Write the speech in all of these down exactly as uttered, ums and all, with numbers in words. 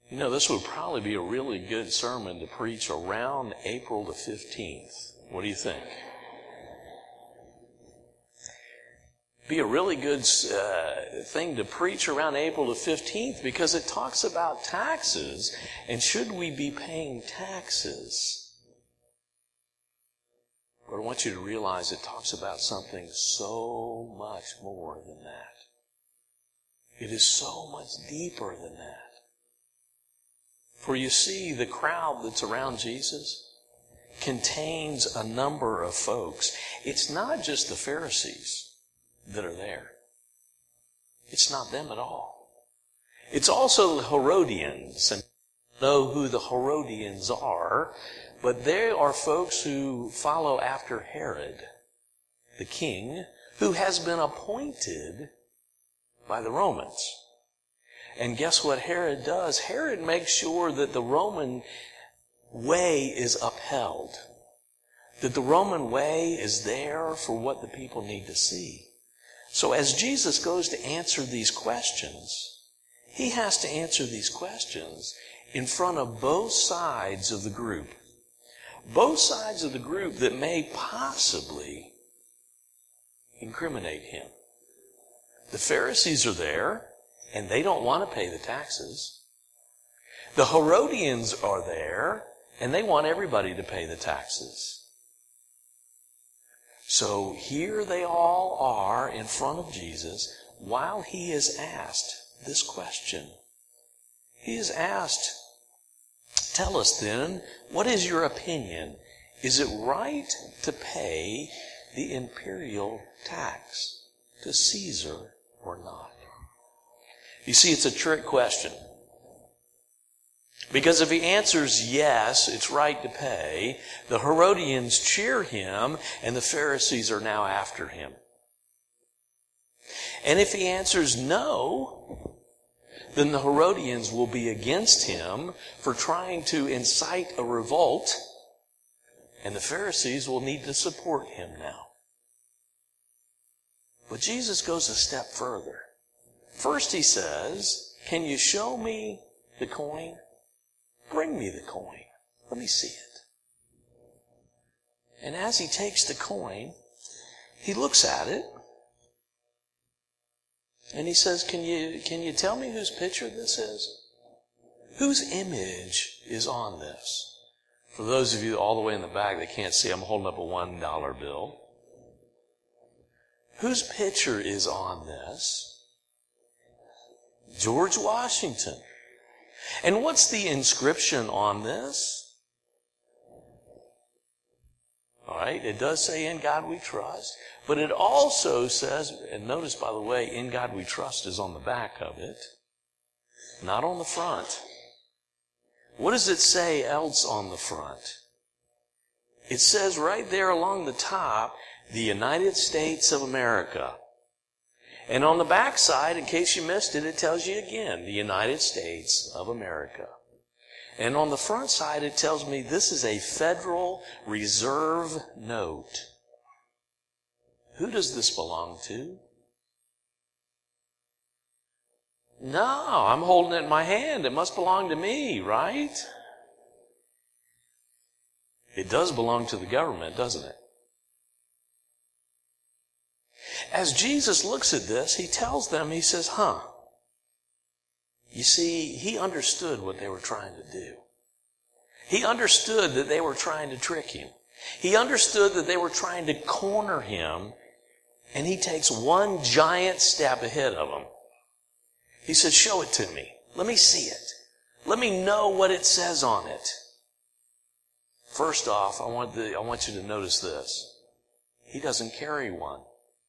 You know, this would probably be a really good sermon to preach around April the fifteenth. What do you think? Be a really good uh, thing to preach around April the fifteenth because it talks about taxes and should we be paying taxes. But I want you to realize it talks about something so much more than that. It is so much deeper than that. For you see, the crowd that's around Jesus contains a number of folks. It's not just the Pharisees that are there. It's not them at all. It's also the Herodians. And I don't know who the Herodians are, but they are folks who follow after Herod, the king, who has been appointed by the Romans. And guess what Herod does? Herod makes sure that the Roman way is upheld. That the Roman way is there for what the people need to see. So as Jesus goes to answer these questions, he has to answer these questions in front of both sides of the group. Both sides of the group that may possibly incriminate him. The Pharisees are there, and they don't want to pay the taxes. The Herodians are there, and they want everybody to pay the taxes. So here they all are in front of Jesus while he is asked this question. He is asked, tell us then, what is your opinion? Is it right to pay the imperial tax to Caesar or not? You see, it's a trick question. Because if he answers yes, it's right to pay, the Herodians cheer him, and the Pharisees are now after him. And if he answers no, then the Herodians will be against him for trying to incite a revolt, and the Pharisees will need to support him now. But Jesus goes a step further. First he says, can you show me the coin? Bring me the coin. Let me see it. And as he takes the coin, he looks at it, and he says, can you, can you tell me whose picture this is? Whose image is on this? For those of you all the way in the back that can't see, I'm holding up a one dollar bill. Whose picture is on this? George Washington. And what's the inscription on this? All right, it does say, in God we trust. But it also says, and notice, by the way, in God we trust is on the back of it, not on the front. What does it say else on the front? It says right there along the top, the United States of America. And on the back side, in case you missed it, it tells you again, the United States of America. And on the front side, it tells me this is a Federal Reserve note. Who does this belong to? No, I'm holding it in my hand. It must belong to me, right? It does belong to the government, doesn't it? As Jesus looks at this, he tells them, he says, huh. You see, he understood what they were trying to do. He understood that they were trying to trick him. He understood that they were trying to corner him, and he takes one giant step ahead of them. He says, show it to me. Let me see it. Let me know what it says on it. First off, I want, the, I want you to notice this. He doesn't carry one.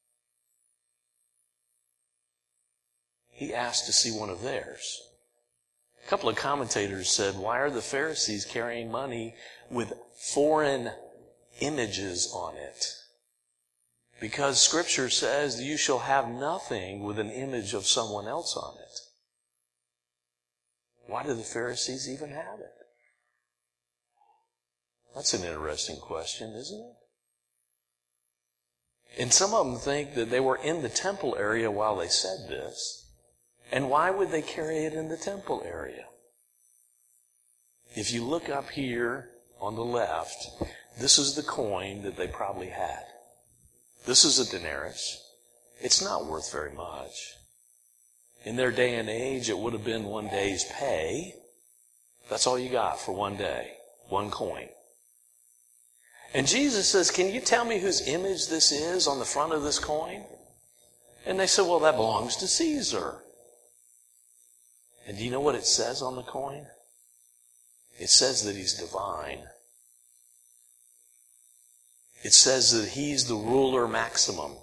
He asked to see one of theirs. A couple of commentators said, why are the Pharisees carrying money with foreign images on it? Because Scripture says that you shall have nothing with an image of someone else on it. Why do the Pharisees even have it? That's an interesting question, isn't it? And some of them think that they were in the temple area while they said this. And why would they carry it in the temple area? if you look up here on the left, this is the coin that they probably had. This is a denarius. It's not worth very much. In their day and age, it would have been one day's pay. That's all you got for one day, one coin. And Jesus says, can you tell me whose image this is on the front of this coin? And they said, well, that belongs to Caesar. And do you know what it says on the coin? It says that he's divine. It says that he's the ruler maximum.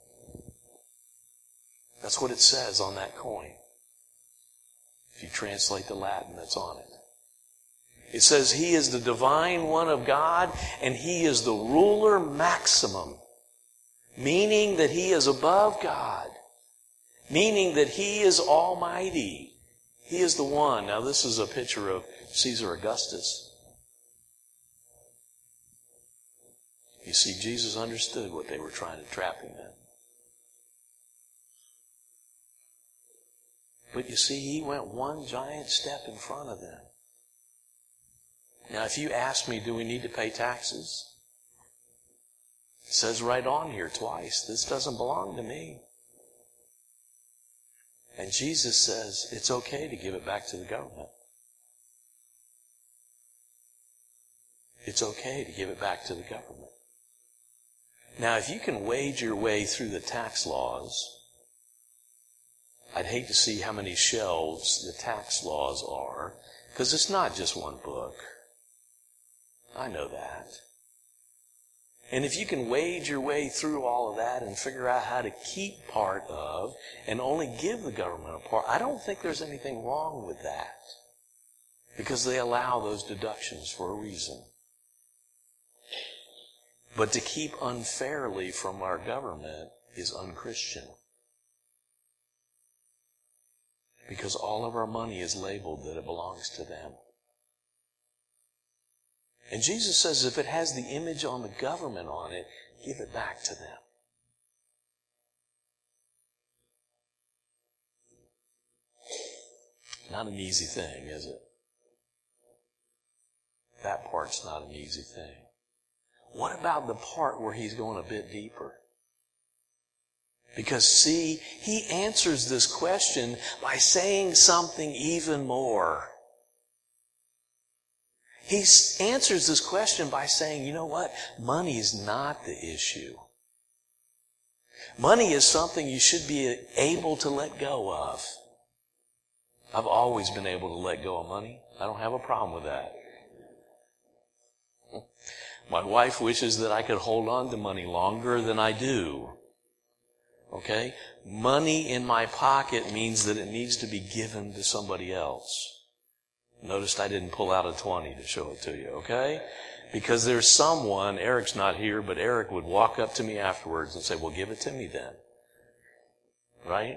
That's what it says on that coin. If you translate the Latin that's on it. It says he is the divine one of God and he is the ruler maximum. Meaning that he is above God. Meaning that he is almighty. He is the one. Now this is a picture of Caesar Augustus. You see, Jesus understood what they were trying to trap him in. But you see, he went one giant step in front of them. Now, if you ask me, do we need to pay taxes? It says right on here twice, this doesn't belong to me. And Jesus says it's okay to give it back to the government. It's okay to give it back to the government. Now, if you can wade your way through the tax laws, I'd hate to see how many shelves the tax laws are, because it's not just one book. I know that. And if you can wade your way through all of that and figure out how to keep part of and only give the government a part, I don't think there's anything wrong with that. Because they allow those deductions for a reason. But to keep unfairly from our government is unchristian. Because all of our money is labeled that it belongs to them. And Jesus says if it has the image on the government on it, give it back to them. Not an easy thing, is it? That part's not an easy thing. What about the part where he's going a bit deeper? Because see, he answers this question by saying something even more. He answers this question by saying, you know what? Money is not the issue. Money is something you should be able to let go of. I've always been able to let go of money. I don't have a problem with that. My wife wishes that I could hold on to money longer than I do. Okay? Money in my pocket means that it needs to be given to somebody else. Notice I didn't pull out a twenty to show it to you, okay? Because there's someone, Eric's not here, but Eric would walk up to me afterwards and say, well, give it to me then. Right?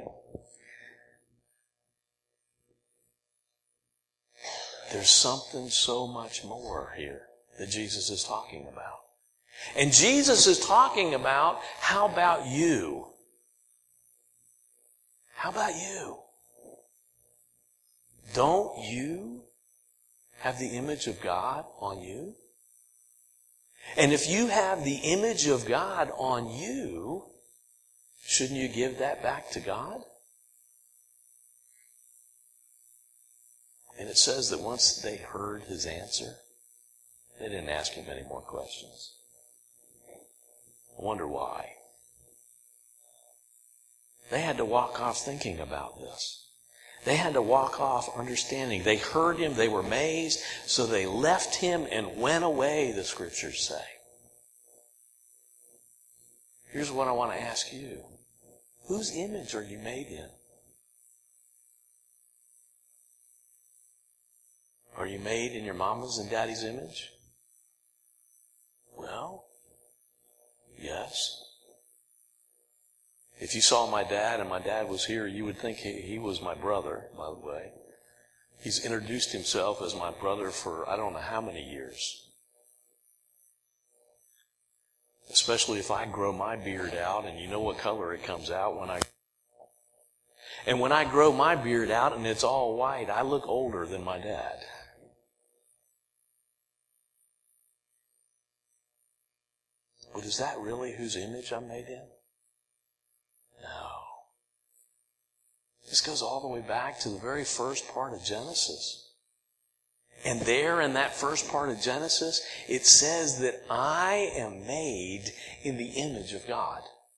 There's something so much more here that Jesus is talking about. And Jesus is talking about, how about you? How about you? Don't you have the image of God on you? And if you have the image of God on you, shouldn't you give that back to God? And it says that once they heard his answer, they didn't ask him any more questions. I wonder why. They had to walk off thinking about this. They had to walk off understanding. They heard him, they were amazed, so they left him and went away, the scriptures say. Here's what I want to ask you. Whose image are you made in? Are you made in your mama's and daddy's image? Well, yes. If you saw my dad and my dad was here, you would think he, he was my brother, by the way. He's introduced himself as my brother for I don't know how many years. Especially if I grow my beard out, and you know what color it comes out when I... And when I grow my beard out and it's all white, I look older than my dad. But is that really whose image I'm made in? No. This goes all the way back to the very first part of Genesis. And there in that first part of Genesis, it says that I am made in the image of God.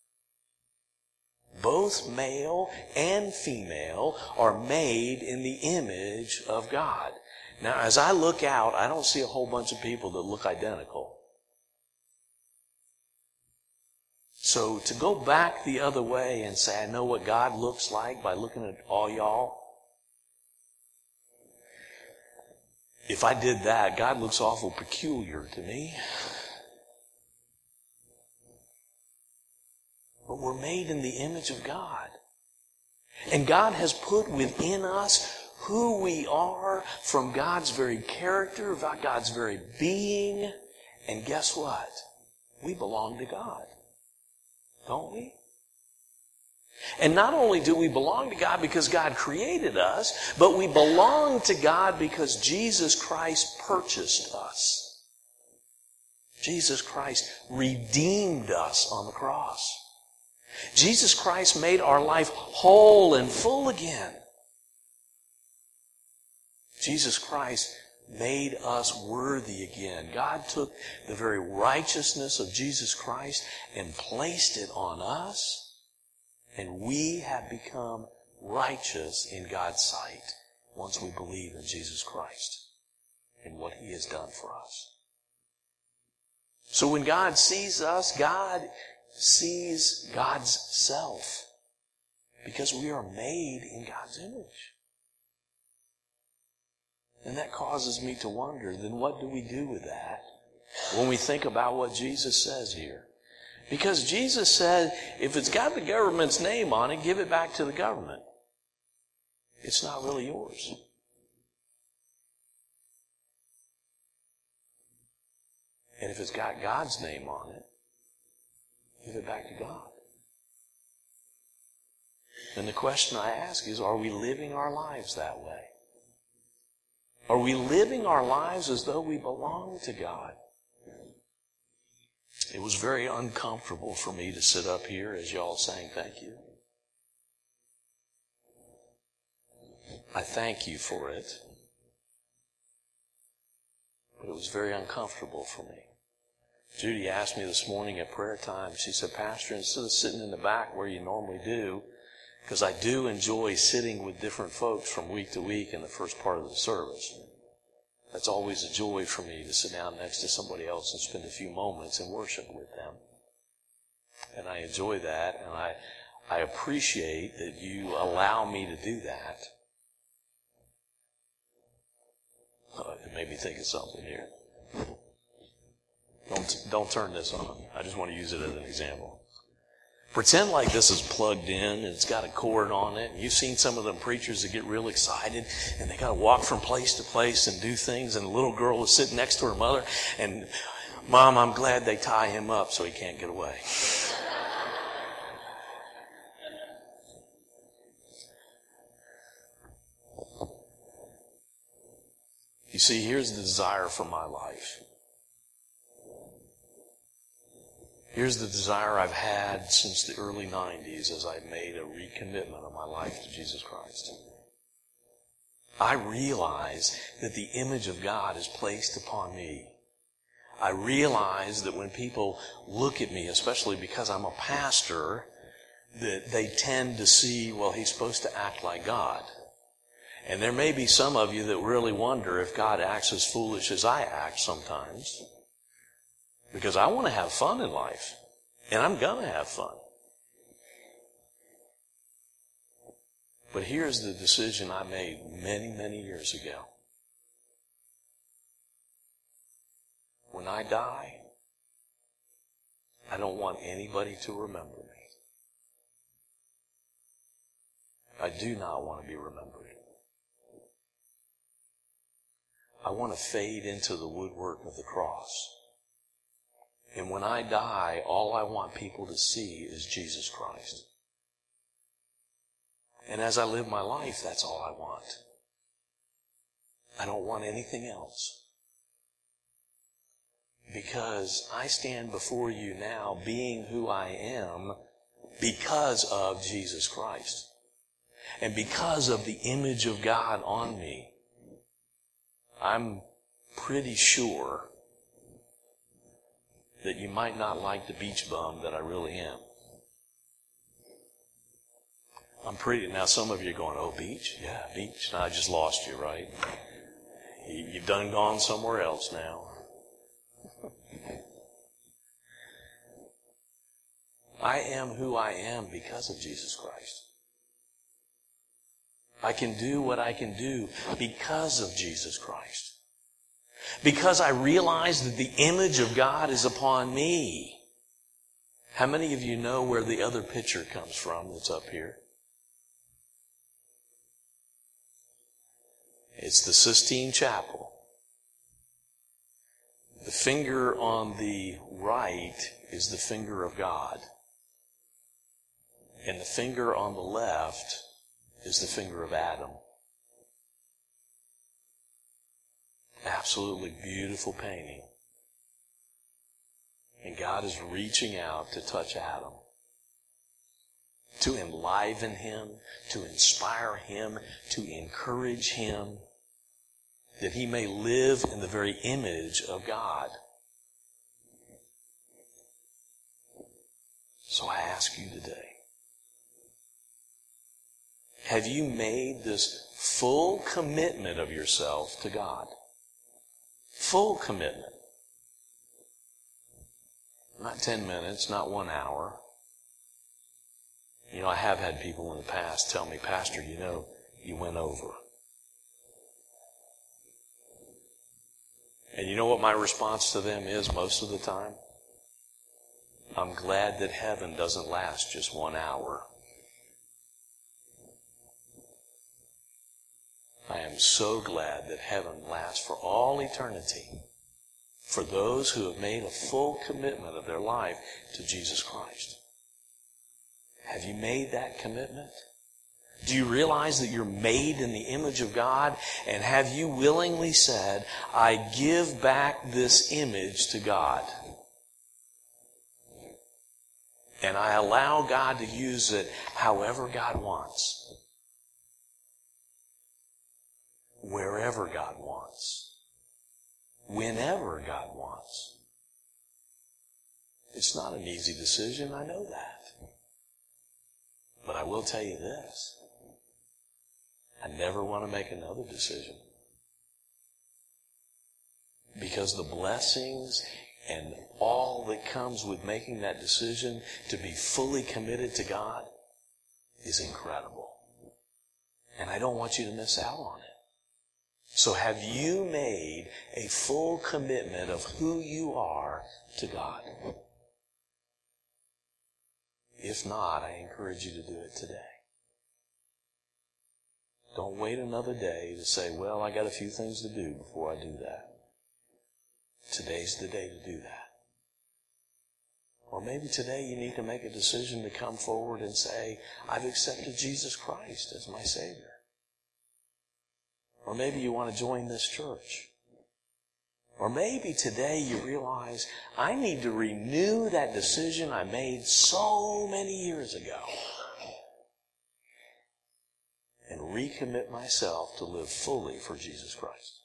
Both male and female are made in the image of God. Now, as I look out, I don't see a whole bunch of people that look identical. So to go back the other way and say, I know what God looks like by looking at all y'all, if I did that, God looks awful peculiar to me. But we're made in the image of God. And God has put within us who we are from God's very character, God's very being. And guess what? We belong to God. Don't we? And not only do we belong to God because God created us, but we belong to God because Jesus Christ purchased us. Jesus Christ redeemed us on the cross. Jesus Christ made our life whole and full again. Jesus Christ made us worthy again. God took the very righteousness of Jesus Christ and placed it on us, and we have become righteous in God's sight once we believe in Jesus Christ and what He has done for us. So when God sees us, God sees God's self because we are made in God's image. And that causes me to wonder, then what do we do with that when we think about what Jesus says here? Because Jesus said, if it's got the government's name on it, give it back to the government. It's not really yours. And if it's got God's name on it, give it back to God. And the question I ask is, are we living our lives that way? Are we living our lives as though we belong to God? It was very uncomfortable for me to sit up here as y'all sang thank you. I thank you for it. But it was very uncomfortable for me. Judy asked me this morning at prayer time, she said, Pastor, instead of sitting in the back where you normally do, because I do enjoy sitting with different folks from week to week in the first part of the service. That's always a joy for me to sit down next to somebody else and spend a few moments and worship with them. And I enjoy that, and I, I appreciate that you allow me to do that. Oh, it made me think of something here. Don't, don't turn this on. I just want to use it as an example. Pretend like this is plugged in and it's got a cord on it. And you've seen some of them preachers that get real excited and they got to walk from place to place and do things. And the little girl is sitting next to her mother and, Mom, I'm glad they tie him up so he can't get away. You see, here's the desire for my life. Here's the desire I've had since the early nineties as I made a recommitment of my life to Jesus Christ. I realize that the image of God is placed upon me. I realize that when people look at me, especially because I'm a pastor, that they tend to see, well, he's supposed to act like God. And there may be some of you that really wonder if God acts as foolish as I act sometimes. Because I want to have fun in life. And I'm going to have fun. But here's the decision I made many, many years ago. When I die, I don't want anybody to remember me. I do not want to be remembered. I want to fade into the woodwork of the cross. And when I die, all I want people to see is Jesus Christ. And as I live my life, that's all I want. I don't want anything else. Because I stand before you now being who I am because of Jesus Christ. And because of the image of God on me. I'm pretty sure that you might not like the beach bum that I really am. I'm pretty, now some of you are going, oh, beach? Yeah, beach. No, I just lost you, right? You've done gone somewhere else now. I am who I am because of Jesus Christ. I can do what I can do because of Jesus Christ. Because I realize that the image of God is upon me. How many of you know where the other picture comes from that's up here? It's the Sistine Chapel. The finger on the right is the finger of God. And the finger on the left is the finger of Adam. Absolutely beautiful painting. And God is reaching out to touch Adam. To enliven him, to inspire him, to encourage him, that he may live in the very image of God. So I ask you today, have you made this full commitment of yourself to God? Full commitment. Not ten minutes, not one hour. You know, I have had people in the past tell me, Pastor, you know, you went over. And you know what my response to them is most of the time? I'm glad that heaven doesn't last just one hour. I am so glad that heaven lasts for all eternity for those who have made a full commitment of their life to Jesus Christ. Have you made that commitment? Do you realize that you're made in the image of God? And have you willingly said, I give back this image to God? And I allow God to use it however God wants. Wherever God wants. Whenever God wants. It's not an easy decision, I know that. But I will tell you this. I never want to make another decision. Because the blessings and all that comes with making that decision to be fully committed to God is incredible. And I don't want you to miss out on it. So have you made a full commitment of who you are to God? If not, I encourage you to do it today. Don't wait another day to say, well, I got a few things to do before I do that. Today's the day to do that. Or maybe today you need to make a decision to come forward and say, I've accepted Jesus Christ as my Savior. Or maybe you want to join this church. Or maybe today you realize, I need to renew that decision I made so many years ago. And recommit myself to live fully for Jesus Christ.